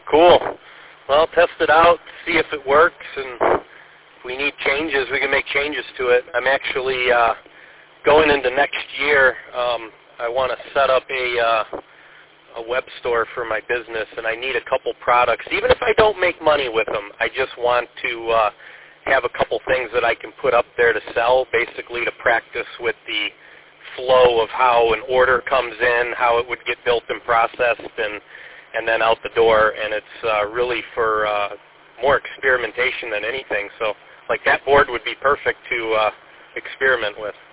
Cool. Well, test it out, see if it works, and if we need changes, we can make changes to it. I'm actually going into next year. I want to set up a web store for my business, and I need a couple products. Even if I don't make money with them, I just want to have a couple things that I can put up there to sell, basically to practice with the flow of how an order comes in, how it would get built and processed, and then out the door. And it's really for more experimentation than anything. So, like, that board would be perfect to experiment with.